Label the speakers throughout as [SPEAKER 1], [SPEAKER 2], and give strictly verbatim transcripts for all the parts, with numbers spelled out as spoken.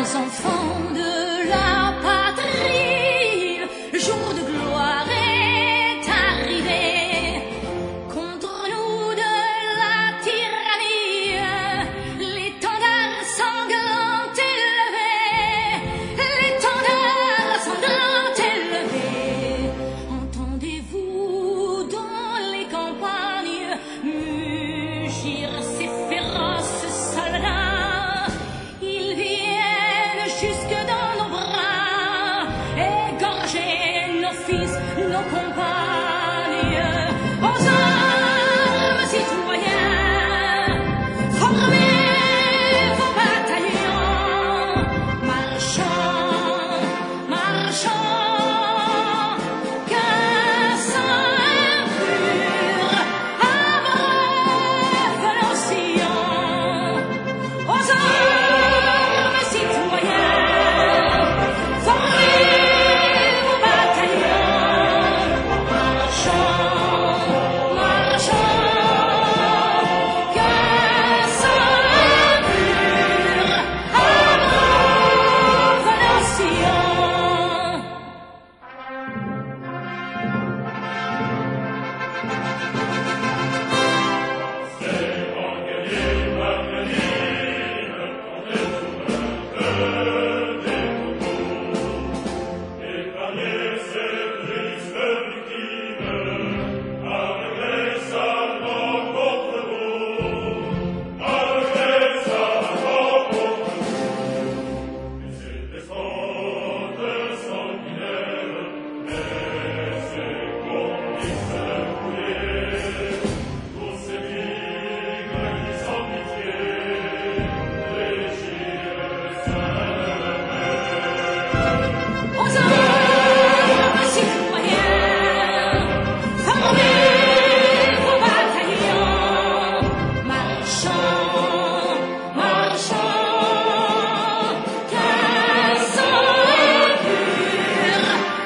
[SPEAKER 1] enfants de la patrie, le jour de gloire est arrivé. Contre nous de la tyrannie, l'étendard sanglant élevé, l'étendard sanglant élevé. Entendez-vous dans les campagnes mugir ces féroces soldats? Ils viennent jusque dans nos bras, égorger nos fils, nos compagnes. Aux armes, citoyens, formez vos bataillons, marchons, marchons, qu'un sang impur abreuve nos sillons. Aux armes, citoyens, formez vos bataillons, marchons, marchons, qu'un sang impur abreuve nos sillons. Aux armes, citoyens, formez vos bataillons, marchons, marchons, qu'un sang impur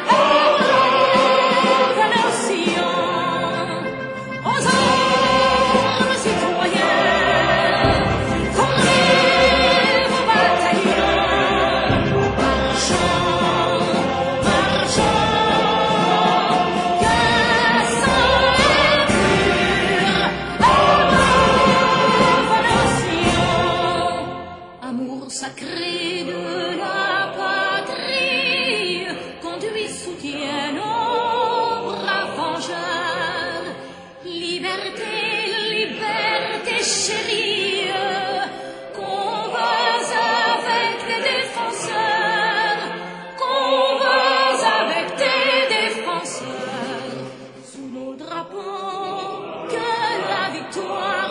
[SPEAKER 1] abreuve nos sillons. Aux armes, citoyens, formez vos bataillons, marchons, marchons, qu'un sang impur abreuve nos sillons. Amour sacré de la patrie, conduit, soutient nos braves vengeurs. Liberté, liberté chérie, combats avec des défenseurs, combats avec des défenseurs. Sous nos drapeaux, que la victoire